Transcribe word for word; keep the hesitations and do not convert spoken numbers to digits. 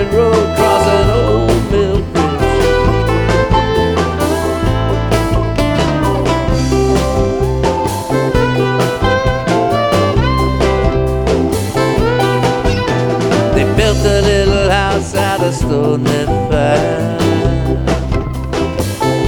road crossing Old Mill Bridge. They built a little house out of stone and fire.